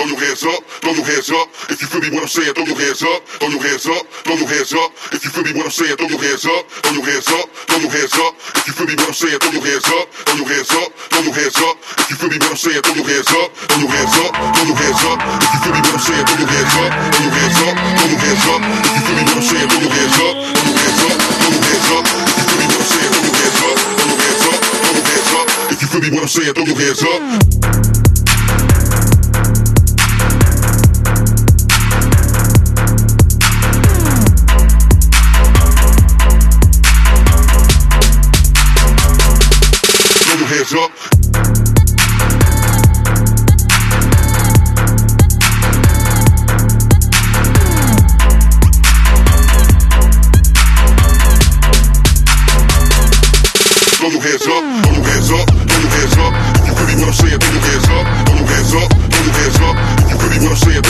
your hands up, throw your hands up. If you feel me what I'm saying, throw your hands up, throw your hands up, throw your hands up. If you feel me what I'm saying, throw your hands up, throw your hands up, throw your hands up. If you feel me what I'm saying, throw your hands up, throw your hands up, throw your hands up. If you feel me what I'm saying, throw your hands up, throw your hands up, throw your hands up. If you feel me what I'm saying, throw your hands up, throw your hands up, throw your hands up. If you feel me what I'm saying, throw your hands up, throw your hands up, throw your hands up. If you feel me what I'm saying, throw your hands up, throw your hands up, throw your hands up. If you feel me what I'm saying, throw your hands up. Hands up. Throw your hands up, throw your hands up, throw your hands up. If you feel me what I'm saying, throw your hands up, throw your hands up, throw your hands up. If you feel me what I'm saying,